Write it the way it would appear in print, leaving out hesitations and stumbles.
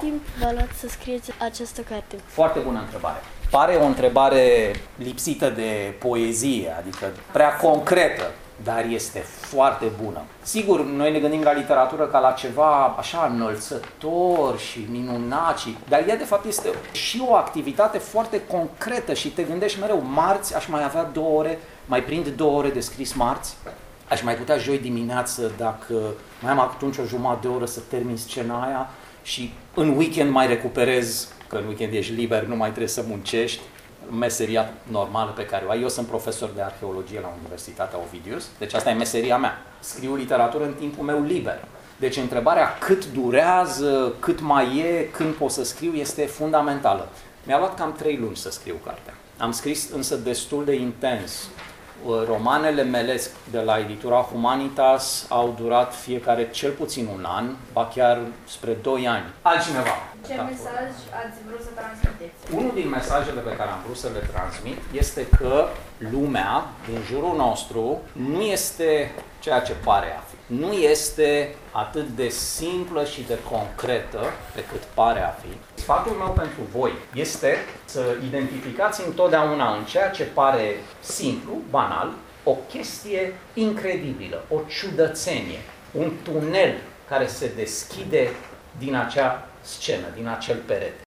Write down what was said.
timp v-a luat să scrieți această carte? Foarte bună întrebare. Pare o întrebare lipsită de poezie, adică prea concretă, dar este foarte bună. Sigur, noi ne gândim la literatură ca la ceva așa înălțător și minunat, dar ea de fapt este și o activitate foarte concretă și te gândești mereu, marți aș mai avea 2 ore, mai prind 2 ore de scris marți, aș mai putea joi dimineață dacă mai am atunci o jumătate de oră să termin scena aia și în weekend mai recuperez, că în weekend ești liber, nu mai trebuie să muncești, meseria normală pe care o ai. Eu sunt profesor de arheologie la Universitatea Ovidius, deci asta e meseria mea. Scriu literatură în timpul meu liber. Deci întrebarea cât durează, cât mai e, când pot să scriu, este fundamentală. Mi-a luat cam 3 luni să scriu cartea. Am scris însă destul de intens. Romanele mele de la editura Humanitas au durat fiecare cel puțin 1 an, ba chiar spre 2 ani. Altcineva? Ce mesaj ați vrut să transmiteți? Unul din mesajele pe care am vrut să le transmit este că lumea din jurul nostru nu este ceea ce pare a fi. Nu este atât de simplă și de concretă pe cât pare a fi. Sfatul meu pentru voi este să identificați întotdeauna în ceea ce pare simplu, banal, o chestie incredibilă, o ciudățenie, un tunel care se deschide din acea scenă, din acel perete.